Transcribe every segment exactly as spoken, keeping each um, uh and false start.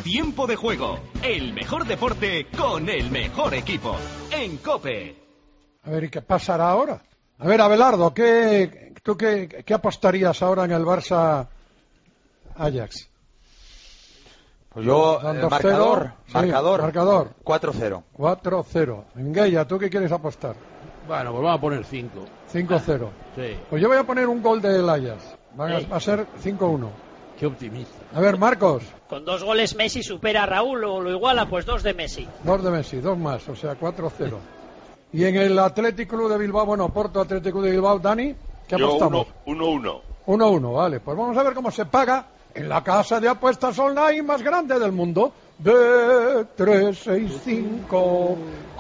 Tiempo de Juego, el mejor deporte con el mejor equipo, en COPE. A ver, ¿y qué pasará ahora? A ver, Abelardo, ¿qué, ¿tú qué, qué apostarías ahora en el Barça Ajax? Pues yo, eh, marcador, sí, marcador, marcador. cuatro cero. cuatro cero. Engueya, ¿tú qué quieres apostar? Bueno, pues vamos a poner cinco. cinco cero. Sí. Pues yo voy a poner un gol del Ajax. Va a, va a ser cinco uno. Qué optimista. A ver, Marcos. Con dos goles Messi supera a Raúl o lo iguala, pues dos de Messi. Dos de Messi, dos más, o sea, cuatro cero. Y en el Athletic Club de Bilbao, bueno, Porto Atlético de Bilbao, Dani, ¿qué yo apostamos? uno uno. uno uno, vale. Pues vamos a ver cómo se paga en la casa de apuestas online más grande del mundo. De tres seis cinco,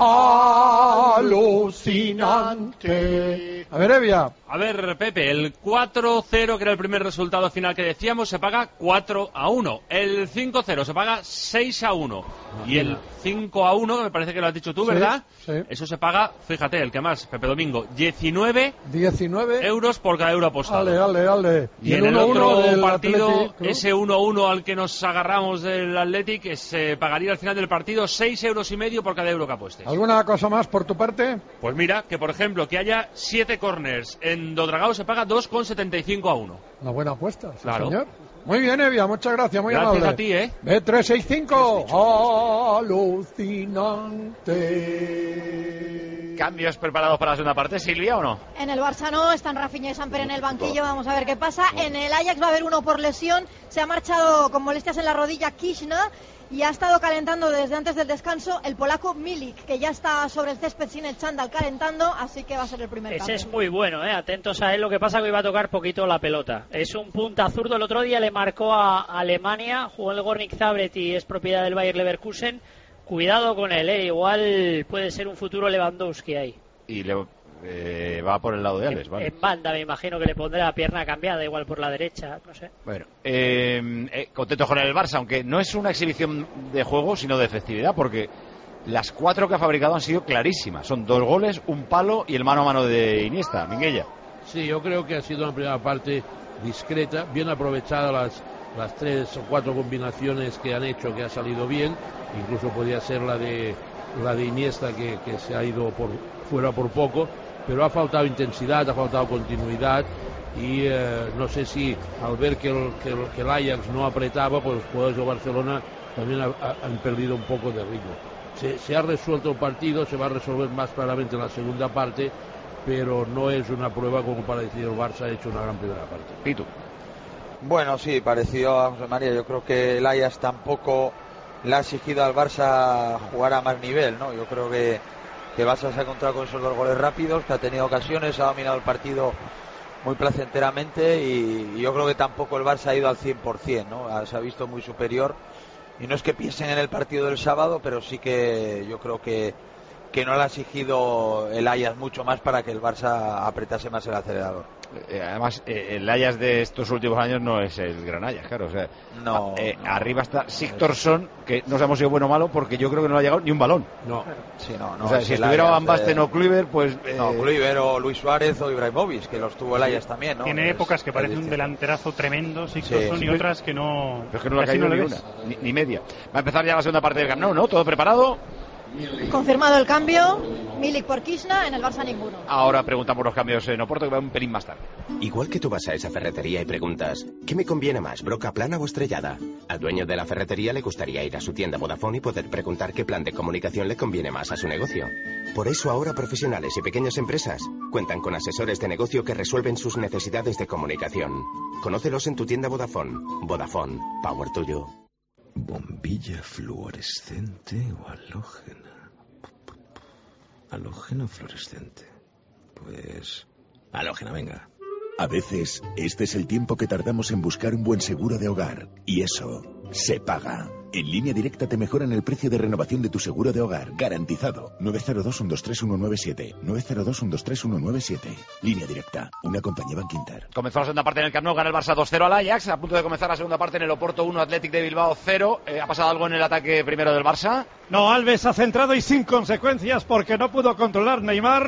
alucinante. A ver, Evia. A ver, Pepe, el cuatro cero, que era el primer resultado final que decíamos, se paga cuatro a uno. El cinco cero se paga seis a uno. Y el cinco a uno, que me parece que lo has dicho tú, ¿verdad? Sí, sí. Eso se paga, fíjate, el que más, Pepe Domingo, diecinueve, diecinueve euros por cada euro apostado. Ale, ale, ale. Y, y en el otro partido, Athletic, ese uno uno al que nos agarramos del Athletic, se pagaría al final del partido seis euros y medio por cada euro que apuestes. ¿Alguna cosa más por tu parte? Pues mira, que por ejemplo, que haya siete corners en Dodragao se paga dos con setenta y cinco a uno. Una buena apuesta, sí, claro. Señor. Muy bien, Evia, muchas gracias, muy gracias amable. a ti, ¿eh? B tres seis cinco, alucinante. ¿Cambios preparados para la segunda parte, Silvia, o no? En el Barça no, están Rafinha y Samper en el banquillo, vamos a ver qué pasa. En el Ajax va a haber uno por lesión, se ha marchado con molestias en la rodilla Kishna y ha estado calentando desde antes del descanso el polaco Milik, que ya está sobre el césped sin el chándal calentando, así que va a ser el primer Ese cambio. es muy bueno, ¿eh? Atentos a él, lo que pasa que iba a tocar poquito la pelota. Es un punta zurdo, el otro día le marcó a Alemania, jugó en el Gornik Zabrze y es propiedad del Bayer Leverkusen. Cuidado con él, ¿eh? Igual puede ser un futuro Lewandowski ahí. Y le, eh, va por el lado de Alves, en, ¿vale? En banda, me imagino que le pondrá la pierna cambiada, igual por la derecha, no sé. Bueno, eh, eh, contento con el Barça, aunque no es una exhibición de juego, sino de efectividad, porque las cuatro que ha fabricado han sido clarísimas. Son dos goles, un palo y el mano a mano de Iniesta, Minguella. Sí, yo creo que ha sido una primera parte discreta, bien aprovechada las, las tres o cuatro combinaciones que han hecho, que ha salido bien. Incluso podía ser la de la de Iniesta que, que se ha ido por fuera por poco, pero ha faltado intensidad, ha faltado continuidad y eh, no sé si al ver que el, que, el, que el Ajax no apretaba, pues los jugadores de Barcelona también ha, ha, han perdido un poco de ritmo. Se, se ha resuelto el partido, se va a resolver más claramente en la segunda parte, pero no es una prueba como para decir el Barça ha hecho una gran primera parte. Pitu. Bueno, sí, parecido a José María. Yo creo que el Ajax tampoco le ha exigido al Barça jugar a más nivel, ¿no? Yo creo que, que Barça se ha encontrado con esos dos goles rápidos, que ha tenido ocasiones, ha dominado el partido muy placenteramente y, y yo creo que tampoco el Barça ha ido al cien por ciento, ¿no? Se ha visto muy superior y no es que piensen en el partido del sábado, pero sí que yo creo que, que no le ha exigido el Ajax mucho más para que el Barça apretase más el acelerador. Eh, además, eh, el Ajax de estos últimos años no es el gran Ajax, claro. O sea, no, eh, no, arriba está Sigtorsson, que no sabemos si es bueno o malo, porque yo creo que no le ha llegado ni un balón. No, sí, no, no. O sea, si estuviera Van Basten o Kluivert, pues. Eh... No, Kluivert o Luis Suárez o Ibrahimovic, que los tuvo el Ajax también, ¿no? Tiene es, épocas que parece un delanterazo tremendo, Sigtorsson, sí, y sí. otras que no. Pero es que no le ha caído ni una, ni, ni media. Va a empezar ya la segunda parte del Camp Nou, ¿no? ¿Todo preparado? Confirmado el cambio, Milik por Kishna, en el Barça ninguno. Ahora preguntamos los cambios en Oporto, que va un pelín más tarde. Igual que tú vas a esa ferretería y preguntas, ¿qué me conviene más, broca plana o estrellada? Al dueño de la ferretería le gustaría ir a su tienda Vodafone y poder preguntar qué plan de comunicación le conviene más a su negocio. Por eso ahora profesionales y pequeñas empresas cuentan con asesores de negocio que resuelven sus necesidades de comunicación. Conócelos en tu tienda Vodafone. Vodafone, power tuyo. ¿Bombilla fluorescente o halógena? Halógeno fluorescente. Pues... halógena, venga. A veces, este es el tiempo que tardamos en buscar un buen seguro de hogar. Y eso se paga. En Línea Directa te mejoran el precio de renovación de tu seguro de hogar. Garantizado. nueve cero dos, uno dos tres, uno nueve siete. nueve cero dos, uno dos tres, uno nueve siete. Línea Directa. Una compañía Bankinter. Comenzó la segunda parte en el Camp Nou. Gana el Barça dos cero al Ajax. A punto de comenzar la segunda parte en el Oporto uno, Athletic de Bilbao cero. Eh, ¿Ha pasado algo en el ataque primero del Barça? No, Alves ha centrado y sin consecuencias porque no pudo controlar Neymar.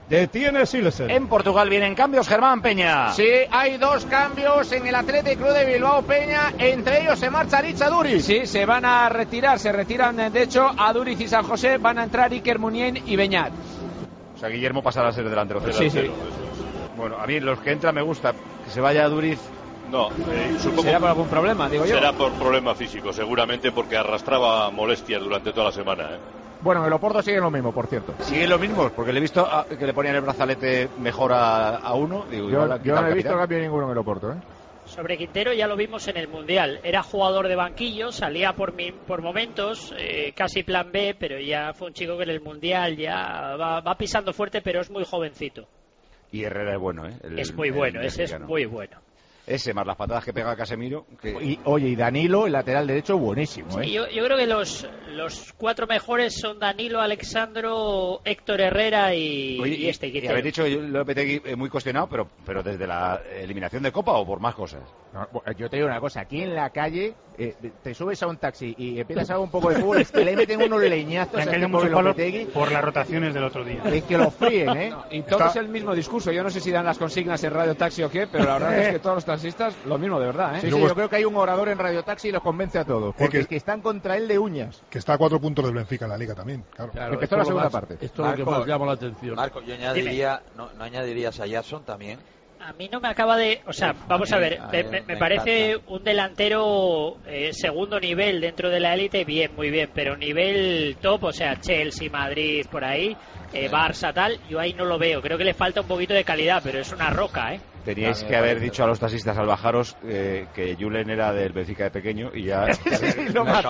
Detiene Silesen. En Portugal vienen cambios, Germán Peña. Sí, hay dos cambios en el Athletic Club de Bilbao, Peña. Entre ellos se marcha Rich Aduriz. Sí, se van a retirar, se retiran de hecho Aduriz y San José. Van a entrar Iker Muniain y Beñat. O sea, Guillermo pasará a ser delantero. Sí, sí. Bueno, a mí los que entran me gusta. Que se vaya Aduriz. No, eh, supongo será por algún problema, digo yo. Será por problema físico, seguramente, porque arrastraba molestias durante toda la semana, ¿eh? Bueno, en el Oporto sigue lo mismo, por cierto. Sigue lo mismo, porque le he visto a, que le ponían el brazalete mejor a, a uno. Digo, yo, igual, yo no he visto cambio ninguno en el Oporto, ¿eh? Sobre Quintero ya lo vimos en el Mundial. Era jugador de banquillo, salía por, mi, por momentos, eh, casi plan B, pero ya fue un chico que en el Mundial ya va, va pisando fuerte, pero es muy jovencito. Y Herrera es bueno, ¿eh? El, es muy bueno, ese es muy bueno. Ese, más las patadas que pega Casemiro. Que... Y, oye, y Danilo, el lateral derecho, buenísimo, ¿eh? Sí, yo, yo creo que los, los cuatro mejores son Danilo, Alexandro, Héctor Herrera y, oye, y este. Y, y habéis dicho, yo Lopetegui muy cuestionado, pero, pero desde la eliminación de Copa o por más cosas. No, yo te digo una cosa, aquí en la calle eh, te subes a un taxi y empiezas a hacer un poco de fútbol, es que le meten unos leñazos a este pobre Lopetegui por las rotaciones del otro día. Es que lo fríen, ¿eh? No, y todo Está... es el mismo discurso. Yo no sé si dan las consignas en Radio Taxi o qué, pero la verdad es que todos los taxistas lo mismo, de verdad, ¿eh? Sí, sí, yo creo que hay un orador en Radio Taxi y los convence a todos, porque que, es que están contra él de uñas. Que está a cuatro puntos del Benfica en la Liga también, claro. claro Empezó la segunda más, parte. Esto es lo que más llama la atención. Marco, yo añadiría, no, ¿no añadirías a Jason también? A mí no me acaba de... O sea, vamos a ver, me, me, me parece un delantero eh, segundo nivel dentro de la élite, bien, muy bien, pero nivel top, o sea, Chelsea, Madrid, por ahí, eh, Barça, tal, yo ahí no lo veo. Creo que le falta un poquito de calidad, pero es una roca, ¿eh? Teníais que haber dicho a los taxistas al bajaros eh, que Julen era del Benfica de pequeño y ya... no, no,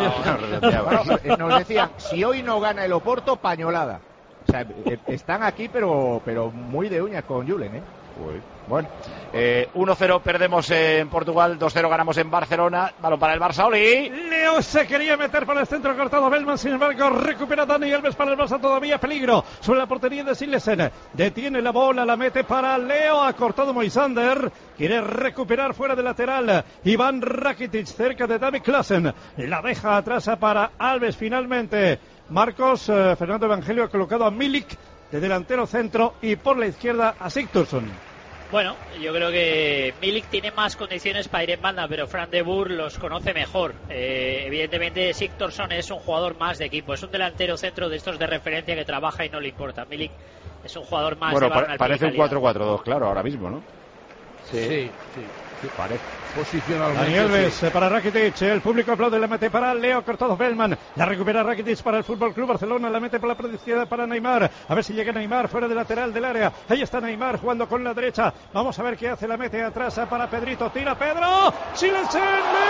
no, nos decían, si hoy no gana el Oporto, pañolada. O sea, están aquí, pero, pero muy de uñas con Julen, ¿eh? Uy. Bueno, eh, uno cero perdemos en Portugal, dos cero ganamos en Barcelona. Balón para el Barça, Oli. Leo se quería meter por el centro, cortado Bellman, sin embargo recupera Dani Alves para el Barça, todavía peligro sobre la portería de Silesen. Detiene la bola, la mete para Leo, ha cortado Moisander, quiere recuperar fuera de lateral Iván Rakitic cerca de David Klaassen, la deja atrás para Alves finalmente. Marcos, eh, Fernando Evangelio ha colocado a Milik de delantero centro y por la izquierda a Sigthorsson. Bueno, yo creo que Milik tiene más condiciones para ir en banda, pero Fran de Boer los conoce mejor. Eh, evidentemente Sigthorsson es un jugador más de equipo, es un delantero centro de estos de referencia que trabaja y no le importa. Milik es un jugador más bueno, de balón pa- al parece pie un cuatro cuatro dos, claro, ahora mismo, ¿no? Sí, sí, sí, sí parece. Posicionalmente. Dani Alves sí. para Rakitic, el público aplaude, la mete para Leo, cortado Bellman, la recupera Rakitic para el Fútbol Club Barcelona, la mete por la izquierda para Neymar, a ver si llega Neymar fuera del lateral del área, ahí está Neymar jugando con la derecha, vamos a ver qué hace, la mete atrás para Pedrito, tira Pedro, Silesen,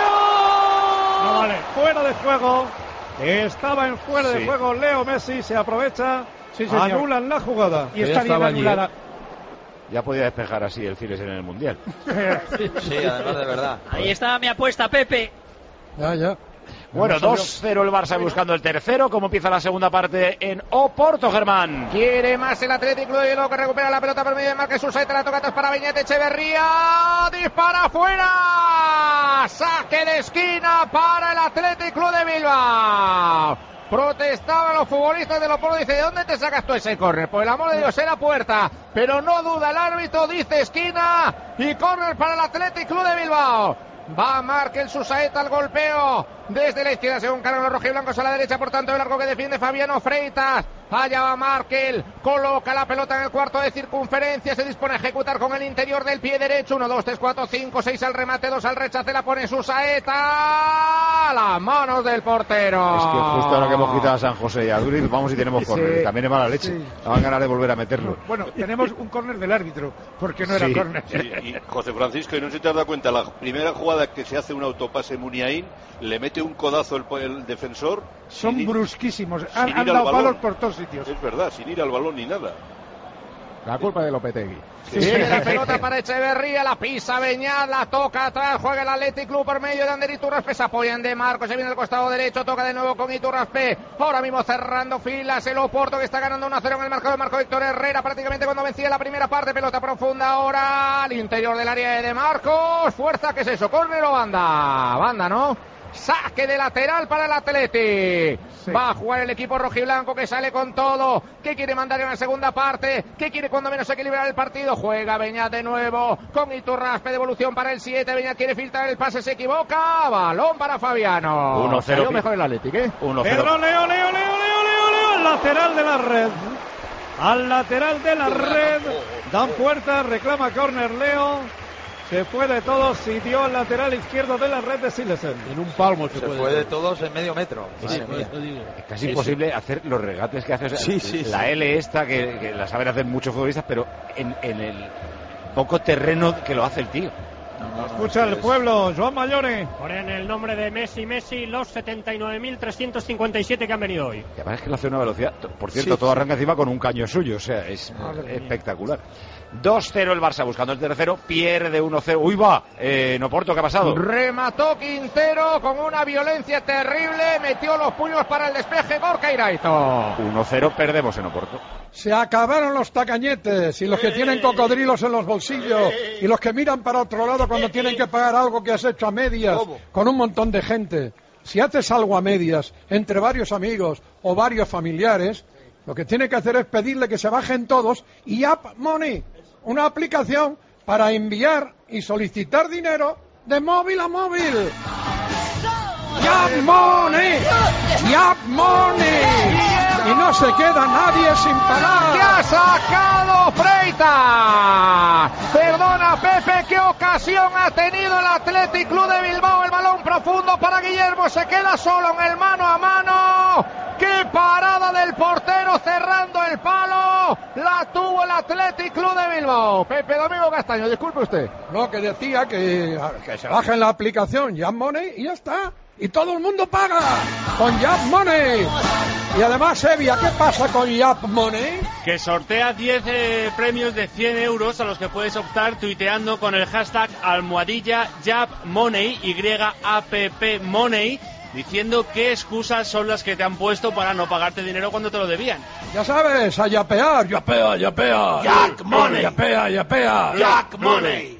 Leo, no vale, fuera de juego, estaba en fuera sí. de juego Leo Messi, se aprovecha, sí, anulan la jugada y está bien anulada. Ya podía despejar así el Silesen en el Mundial. Sí, además de verdad. Ahí está mi apuesta, Pepe. Ya, ya. Bueno, dos cero el Barça buscando el tercero. ¿Cómo empieza la segunda parte en Oporto, Germán? Quiere más el Atlético de Bilbao, que recupera la pelota por medio de Márquez Susaeta, la toca atrás para Beñat Echeverría, dispara fuera, saque de esquina para el Atlético de Bilbao. Protestaban los futbolistas del Oporto, dice, ¿de dónde te sacas tú ese córner? Por el amor de Dios, era puerta, pero no duda el árbitro, dice esquina y córner para el Atlético de Bilbao. Va Márquez Susaeta al golpeo desde la izquierda, según cargan los rojiblancos a la derecha, por tanto el largo que defiende Fabiano Freitas. Allá va Márquez, coloca la pelota en el cuarto de circunferencia, se dispone a ejecutar con el interior del pie derecho. uno, dos, tres, cuatro, cinco, seis al remate, dos al rechace, la pone Susaeta a las manos del portero. Es que justo ahora que hemos quitado a San José y a Duriz, vamos y tenemos córner, sí, también es mala leche, sí. van a ganar de volver a meterlo. Bueno, tenemos un córner del árbitro, porque no era sí. córner. Sí, y José Francisco, y no sé si te has dado cuenta, la primera jugada que se hace un autopase Muniain, le mete un codazo el, el defensor. Son sin, brusquísimos, sin han, han dado palos por todos sitios. Es verdad, sin ir al balón ni nada. La culpa de Lopetegui. Sí. Viene la pelota para Echeverría, la pisa Beñat, la toca atrás, juega el Athletic Club por medio de Ander Iturraspe, se apoyan de Marcos, se viene al costado derecho, toca de nuevo con Iturraspe, ahora mismo cerrando filas el Oporto, que está ganando uno a cero en el marcador, marcó Héctor Herrera prácticamente cuando vencía la primera parte, pelota profunda ahora al interior del área de Marcos, fuerza, ¿qué es eso? ¿Córner o banda? Banda, ¿no? Saque de lateral para el Atleti. Sí. Va a jugar el equipo rojiblanco que sale con todo. ¿Qué quiere mandar en la segunda parte? ¿Qué quiere cuando menos equilibrar el partido? Juega Beñat de nuevo con Iturraspe, devolución para el siete. Beñat quiere filtrar el pase, se equivoca. Balón para Fabiano. uno cero. Mejor el Atleti, ¿eh? uno cero. Pedro Leo, Leo, Leo, Leo, Leo, Leo, al lateral de la red. Al lateral de la red. Dan puerta, reclama córner Leo. Se fue de todos y dio al lateral izquierdo de la red de Silesen. En un palmo se, se puede fue de todos en medio metro. Sí, es casi imposible sí. hacer los regates que hace. O sea, sí, sí, la sí. L esta, que, que la saben hacer muchos futbolistas, pero en, en el poco terreno que lo hace el tío. No, no, Escucha el pueblo, Joan Mayone. Ponen el nombre de Messi, Messi, los setenta y nueve mil trescientos cincuenta y siete que han venido hoy. Y además es que lo hace a una velocidad. Por cierto, sí, todo sí. arranca encima con un caño suyo, o sea, es Madre espectacular. dos cero el Barça buscando el tercero, pierde uno cero. Uy, va, eh, en Oporto, ¿qué ha pasado? Remató Quintero con una violencia terrible, metió los puños para el despeje, Gorka Iraito. uno cero, perdemos en Oporto. Se acabaron los tacañetes y los que tienen cocodrilos en los bolsillos y los que miran para otro lado cuando tienen que pagar algo que has hecho a medias con un montón de gente. Si haces algo a medias entre varios amigos o varios familiares, lo que tiene que hacer es pedirle que se bajen todos y App Money, una aplicación para enviar y solicitar dinero de móvil a móvil. Yap Money, Yap Money, y no se queda nadie sin pagar. ¡Que ha sacado Freitas! Perdona Pepe, qué ocasión ha tenido el Athletic Club de Bilbao. El balón profundo para Guillermo, se queda solo en el mano a mano. ¡Qué parada del portero cerrando el palo! La tuvo el Athletic Club de Bilbao. Pepe Domingo Castaño, disculpe usted. No, que decía que, que se baje en la aplicación Yap Money y ya está. Y todo el mundo paga con Yap Money. Y además, Sevilla, ¿qué pasa con Yap Money? Que sortea diez eh, premios de cien euros a los que puedes optar tuiteando con el hashtag almohadilla Yap Money, Y A P P Money, diciendo qué excusas son las que te han puesto para no pagarte dinero cuando te lo debían. Ya sabes, a yapear, yapea, yapea. Yap Money. Yapea, yapea. Yap Money.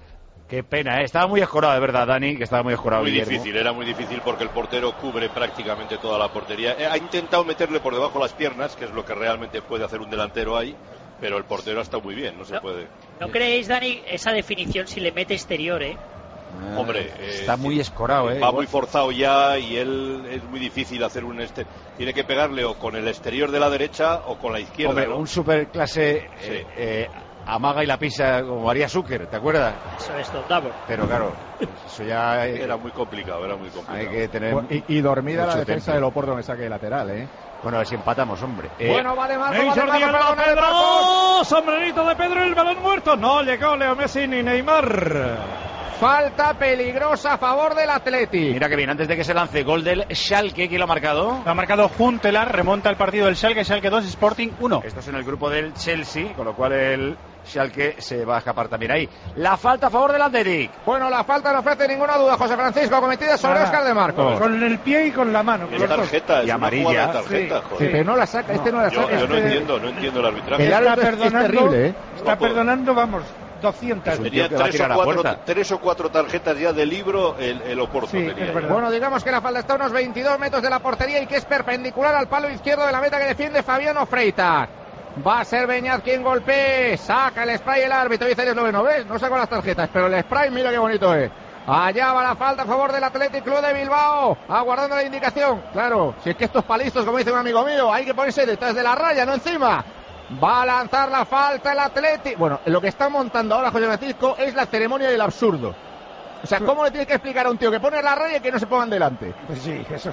Qué pena, ¿eh? Estaba muy escorado, de verdad, Dani, que estaba muy escorado. Muy Guillermo. difícil, era muy difícil porque el portero cubre prácticamente toda la portería. Ha intentado meterle por debajo las piernas, que es lo que realmente puede hacer un delantero ahí, pero el portero está muy bien, no se no, puede. ¿No creéis, Dani, esa definición si le mete exterior, eh? Ah, Hombre, está eh, muy escorado, eh. Va muy forzado ya y él es muy difícil hacer un este. Tiene que pegarle o con el exterior de la derecha o con la izquierda. Hombre, ¿no? un superclase. Sí. Eh, eh, amaga y la pisa como haría Zucker, ¿te acuerdas? Eso es Double. Pero claro, eso ya eh, era muy complicado, era muy complicado. Hay que tener y, y dormida la defensa temple. del Oporto en el saque lateral, ¿eh? Bueno, a ver si empatamos, hombre. Eh, bueno, vale, Marco, vale, Jordi Marco, Alba, Pedro, Pedro, sombrerito de Pedro, el balón muerto. No llegó Leo Messi ni Neymar. Falta peligrosa a favor del Atleti. Mira que bien, antes de que se lance, gol del Schalke, ¿quién lo ha marcado? Lo ha marcado Huntelaar, remonta el partido del Schalke, Schalke dos, Sporting uno. Esto es en el grupo del Chelsea, con lo cual el Schalke se va a escapar también ahí. La falta a favor del Athletic. Bueno, la falta no ofrece ninguna duda, José Francisco, cometida sobre Óscar de Marcos. Con el pie y con la mano. Es tarjeta, es y amarilla. Una tarjeta, sí. Sí, pero no la saca, este no la saca. Yo, yo este... no entiendo, no entiendo el arbitraje. El está perdonando, es terrible, ¿eh? Está no, perdonando, vamos, doscientas. Tenía tres o, cuatro, tres o cuatro tarjetas ya de libro el, el Oporto. Sí, tenía bueno, digamos que la falta está a unos veintidós metros de la portería y que es perpendicular al palo izquierdo de la meta que defiende Fabiano Freitas. Va a ser Beñat quien golpee, saca el spray el árbitro, dice el esloveno, ¿ves? No sacó las tarjetas, pero el spray mira qué bonito es. Allá va la falta a favor del Athletic Club de Bilbao, aguardando la indicación. Claro, si es que estos palizos, como dice un amigo mío, hay que ponerse detrás de la raya, no encima. Va a lanzar la falta el Athletic. Bueno, lo que está montando ahora José Francisco es la ceremonia del absurdo. O sea, ¿cómo le tienes que explicar a un tío que pone la raya y que no se pongan delante? Pues sí, eso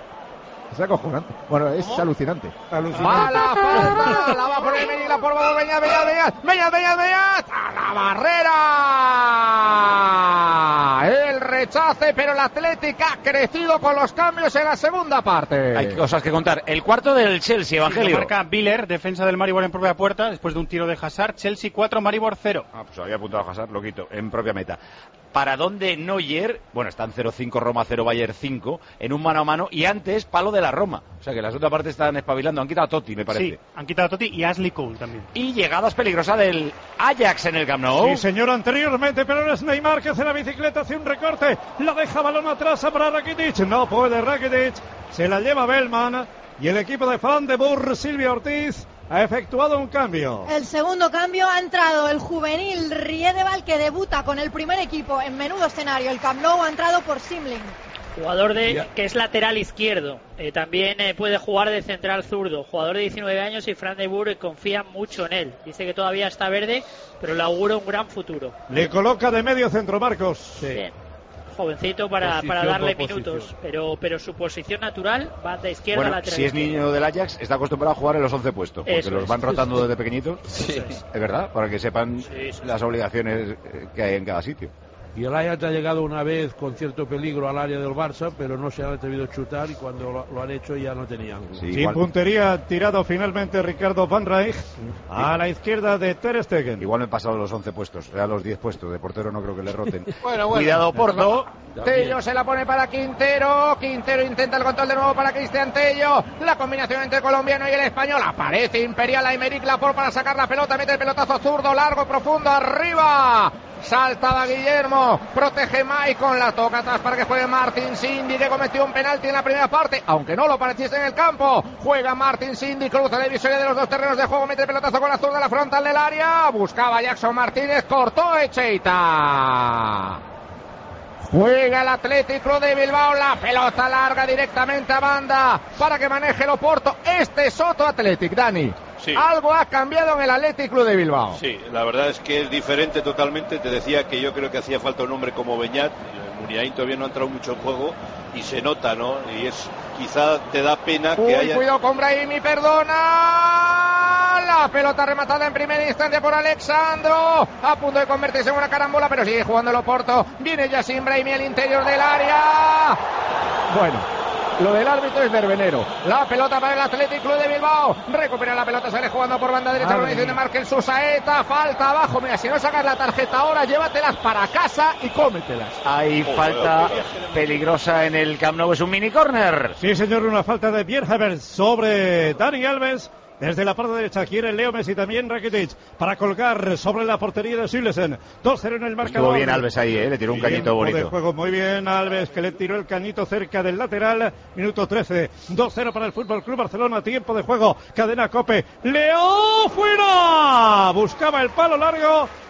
es acojonante. Bueno, es alucinante. alucinante. Va la falta, la va a poner Medina, por favor, Beñat, Beñat, Beñat, Beñat, Beñat, Beñat, a la barrera. El rechace, pero el Atlético ha crecido con los cambios en la segunda parte. Hay cosas que contar. El cuarto del Chelsea, Evangelio. Marca Biller, defensa del Maribor en propia puerta, después de un tiro de Hazard. Chelsea cuatro, Maribor cero. Ah, pues había apuntado a Hazard, lo quito, en propia meta. para donde Neuer, bueno, están cero cinco Roma, cero Bayern cinco, en un mano a mano, y antes palo de la Roma. O sea que la segunda parte están espabilando. Han quitado a Totti, me parece. Sí, han quitado a Totti y Ashley Cole también. Y llegadas peligrosas del Ajax en el Camp Nou. Sí, señor, anteriormente, pero ahora es Neymar que hace la bicicleta, hace un recorte, la deja balón atrás para Rakitic. No puede Rakitic, se la lleva Bellman, y el equipo de Fran de Boer, Silvia Ortiz, ha efectuado un cambio. El segundo cambio, ha entrado el juvenil Riedeval, que debuta con el primer equipo en menudo escenario. El Camp Nou ha entrado por Simling. Jugador de que es lateral izquierdo. Eh, también eh, puede jugar de central zurdo. Jugador de diecinueve años, y Fran de Boer confía mucho en él. Dice que todavía está verde, pero le augura un gran futuro. Le coloca de medio centro, Marcos. Sí. Bien. Jovencito para, para darle minutos, pero pero su posición natural, banda izquierda, bueno, lateral si es izquierda. niño del Ajax, está acostumbrado a jugar en los once puestos, porque Eso los es. van rotando desde pequeñitos. Sí. Es verdad, para que sepan Sí, sí. las obligaciones que hay en cada sitio. Y el Ajax ha llegado una vez con cierto peligro al área del Barça, pero no se han atrevido a chutar, y cuando lo, lo han hecho ya no tenían. Sí, Sin igual, puntería, tirado finalmente Ricardo Van Rijk a la izquierda de Ter Stegen. igual me he pasado los once puestos, a los diez puestos. De portero no creo que le roten. Bueno, bueno. Cuidado, Porto. Tello se la pone para Quintero. Quintero intenta el control de nuevo para Cristian Tello. La combinación entre el colombiano y el español. Aparece Imperial Aymeric Laporte para sacar la pelota. Mete el pelotazo zurdo, largo, profundo, arriba. Saltaba Guillermo, protege Maicon, la toca atrás para que juegue Martin Cindy, que cometió un penalti en la primera parte, aunque no lo pareciese en el campo. Juega Martin Cindy, cruza la divisoria de los dos terrenos de juego, mete el pelotazo con la zurda a la frontal del área, buscaba Jackson Martínez, cortó Echeita. Juega el Atlético de Bilbao, la pelota larga directamente a banda para que maneje el Oporto. Este es Soto Athletic, Dani. Sí. Algo ha cambiado en el Atlético de Bilbao. Sí, la verdad es que es diferente totalmente. Te decía que yo creo que hacía falta un hombre como Beñat. Muniain todavía no ha entrado mucho en juego y se nota, ¿no? Y es quizá te da pena que Uy, haya... cuidado con Brahimi, perdona. La pelota rematada en primera instancia por Alexandro. A punto de convertirse en una carambola, pero sigue jugando el Oporto. Viene ya sin Brahimi al interior del área. Bueno, lo del árbitro es verbenero. La pelota para el Athletic Club de Bilbao. Recupera la pelota, sale jugando por banda derecha. Organización de Markel Susaeta. Falta abajo. Mira, si no sacas la tarjeta ahora, llévatelas para casa y cómetelas. Hay falta peligrosa en el Camp Nou, es un mini córner. Sí, señor, una falta de Pierre Havertz sobre Dani Alves. Desde la parte derecha quiere Leo Messi, también Rakitic, para colgar sobre la portería de Silesen. dos cero en el marcador. Estuvo bien Alves ahí, ¿eh? Le tiró un Bien, cañito bonito. de juego muy bien Alves, que le tiró el cañito cerca del lateral. Minuto trece, dos cero para el Fútbol Club Barcelona. Tiempo de juego, cadena Cope. Leo fuera, buscaba el palo largo